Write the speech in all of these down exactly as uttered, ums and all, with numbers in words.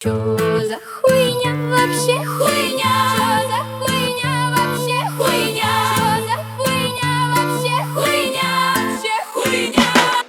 Чё за хуйня вообще хуйня? Чё за хуйня вообще хуйня? Чё за хуйня вообще хуйня? Вообще хуйня.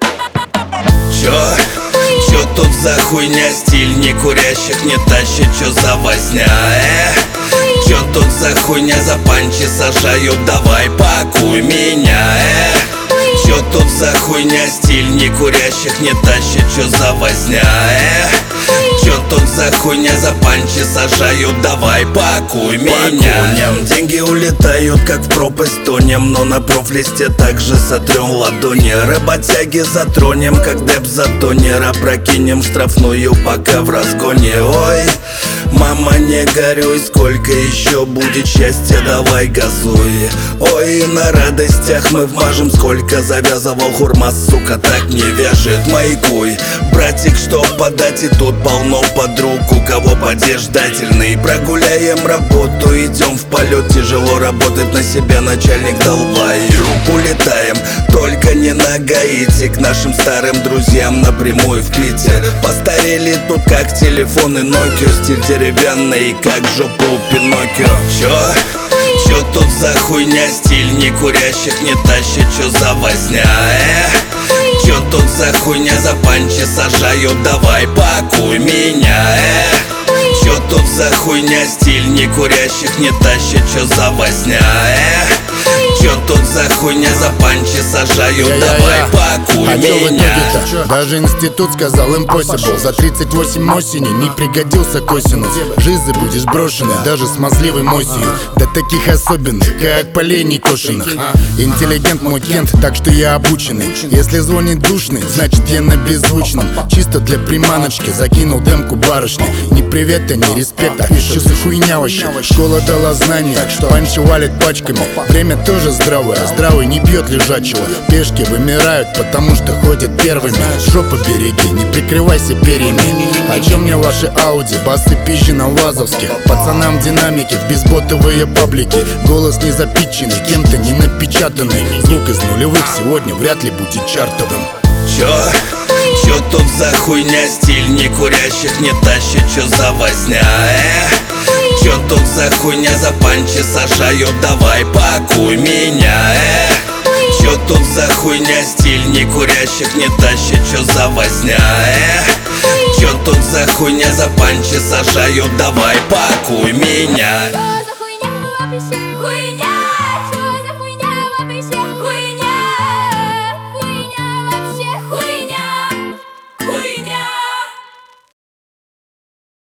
Чё? Чё тут за хуйня? Стиль не курящих не тащит, чё за возня, э? Чё тут за хуйня? За панчи сажают, давай пакуй меня, э? Чё тут за хуйня? Стиль не курящих не тащит, чё за возня, э? Чё тут за хуйня? За панчи сажают, давай пакуй меня. Деньги улетают, как в пропасть тонем, но на профлисте также сотрем ладони. Работяги затронем, как деп затонера. Прокинем штрафную, пока в разгоне. Ой, мама, не горюй, сколько еще будет счастья, давай газуй. Ой, на радостях мы вмажем, сколько завязывал хурма, сука, так не вяжет, маякуй. Братик, что подать, и тут полно подруг, у кого подъезжательный. Прогуляем работу, идем в полет, тяжело работать на себя, начальник долбай. Улетаем, только не на Гаити, к нашим старым друзьям напрямую в Питер. Постарели тут как телефоны Nokia, стиль деревянный, как жопу Пиноккио. Чё? Чё тут за хуйня? Стиль не курящих не тащит, чё за возня, э? Чё тут за хуйня? За панчи сажают, давай пакуй меня, э? Чё тут за хуйня? Стиль не курящих не тащит, чё за возня, э? Чё тут за хуйня? За панчи сажают, я, давай я, я. пакуй а меня. Даже институт сказал impossible. За тридцать восемь осени не пригодился косинус. Жизнь будешь брошенный, даже смазливой мосью. До таких особенных, как полей некошенных. Интеллигент мой кент, так что я обученный. Если звонит душный, значит я на беззвучном. Чисто для приманочки закинул демку барышни. Ни привета, ни респекта, что за хуйня вообще? Школа дала знания, так что панчи валит пачками. Время тоже здравое, а здравый не бьет лежачего. Пешки вымирают, потому что ходят первыми. Жопу береги, не прикрывайся перьями. О чем мне ваши ауди, басы пизжи на Вазовске. Пацанам динамики, в безботовые паблики. Голос не запитченный, кем-то не напечатанный. Звук из нулевых сегодня вряд ли будет чартовым. Чё? Чё тут за хуйня? Стиль не курящих не тащит, чё за возня, э? Чё тут за хуйня? За панчи сажают, давай пакуй меня, э? Чё тут за хуйня? Стиль не курящих не тащит, чё за возня, э? Чё тут за хуйня? За панчи сажают, давай пакуй меня.